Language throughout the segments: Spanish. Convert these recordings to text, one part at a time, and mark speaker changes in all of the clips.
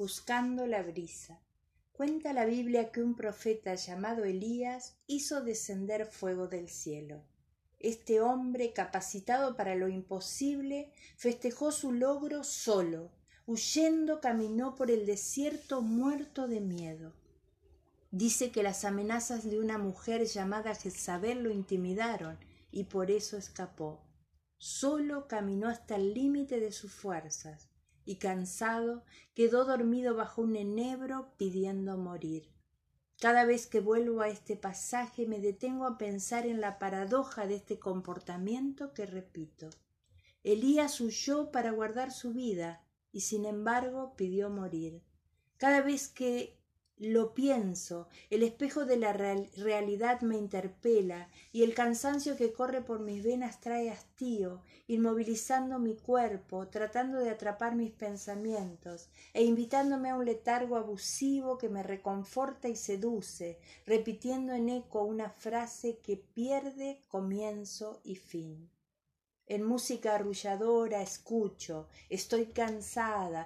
Speaker 1: Buscando la brisa. Cuenta la Biblia que un profeta llamado Elías hizo descender fuego del cielo. Este hombre, capacitado para lo imposible, festejó su logro solo. Huyendo caminó por el desierto muerto de miedo. Dice que las amenazas de una mujer llamada Jezabel lo intimidaron y por eso escapó. Solo caminó hasta el límite de sus fuerzas y cansado quedó dormido bajo un enebro pidiendo morir. Cada vez que vuelvo a este pasaje me detengo a pensar en la paradoja de este comportamiento que repito. Elías huyó para guardar su vida y sin embargo pidió morir. Cada vez que lo pienso, el espejo de la realidad me interpela y el cansancio que corre por mis venas trae hastío, inmovilizando mi cuerpo, tratando de atrapar mis pensamientos e invitándome a un letargo abusivo que me reconforta y seduce, repitiendo en eco una frase que pierde comienzo y fin. En música arrulladora escucho, estoy cansada,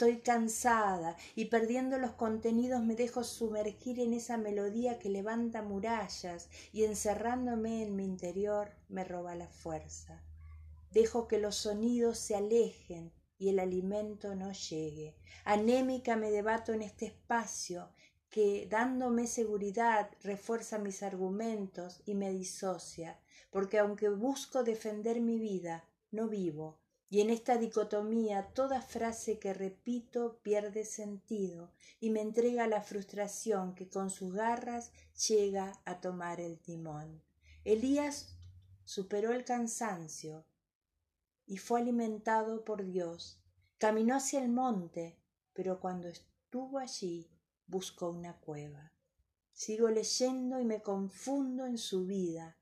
Speaker 1: y perdiendo los contenidos me dejo sumergir en esa melodía que levanta murallas y encerrándome en mi interior me roba la fuerza. Dejo que los sonidos se alejen y el alimento no llegue. Anémica me debato en este espacio que, dándome seguridad, refuerza mis argumentos y me disocia, porque aunque busco defender mi vida, no vivo, y en esta dicotomía toda frase que repito pierde sentido y me entrega a la frustración que con sus garras llega a tomar el timón. Elías superó el cansancio y fue alimentado por Dios. Caminó hacia el monte, pero cuando estuvo allí buscó una cueva. Sigo leyendo y me confundo en su vida.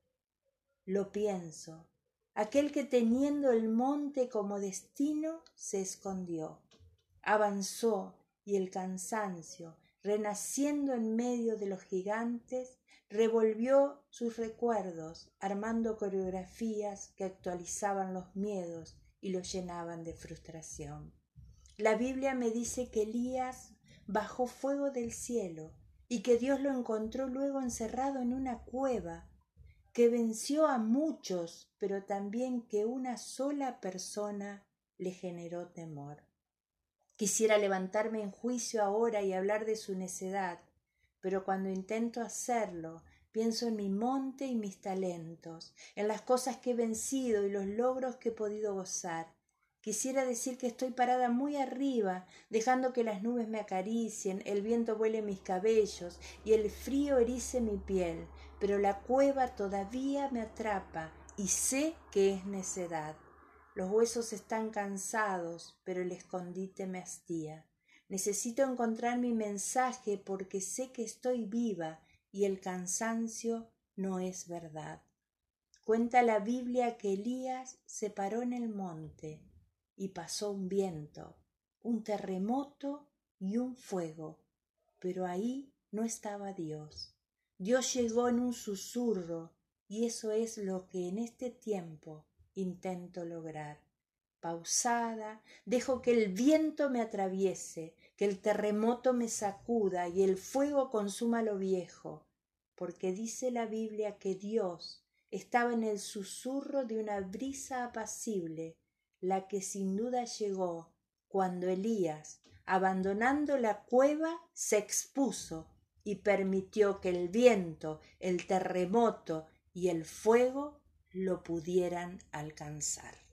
Speaker 1: Lo pienso, aquel que teniendo el monte como destino se escondió. Avanzó y el cansancio, renaciendo en medio de los gigantes, revolvió sus recuerdos, armando coreografías que actualizaban los miedos y los llenaban de frustración. La Biblia me dice que Elías bajó fuego del cielo y que Dios lo encontró luego encerrado en una cueva, que venció a muchos, pero también que una sola persona le generó temor. Quisiera levantarme en juicio ahora y hablar de su necedad, pero cuando intento hacerlo, pienso en mi monte y mis talentos, en las cosas que he vencido y los logros que he podido gozar. Quisiera decir que estoy parada muy arriba, dejando que las nubes me acaricien, el viento vuele mis cabellos y el frío erice mi piel, pero la cueva todavía me atrapa y sé que es necedad. Los huesos están cansados, pero el escondite me hastía. Necesito encontrar mi mensaje porque sé que estoy viva y el cansancio no es verdad. Cuenta la Biblia que Elías se paró en el monte y pasó un viento, un terremoto y un fuego, pero ahí no estaba Dios. Dios llegó en un susurro y eso es lo que en este tiempo intento lograr. Pausada, dejo que el viento me atraviese, que el terremoto me sacuda y el fuego consuma lo viejo, porque dice la Biblia que Dios estaba en el susurro de una brisa apacible, la que sin duda llegó cuando Elías, abandonando la cueva, se expuso y permitió que el viento, el terremoto y el fuego lo pudieran alcanzar.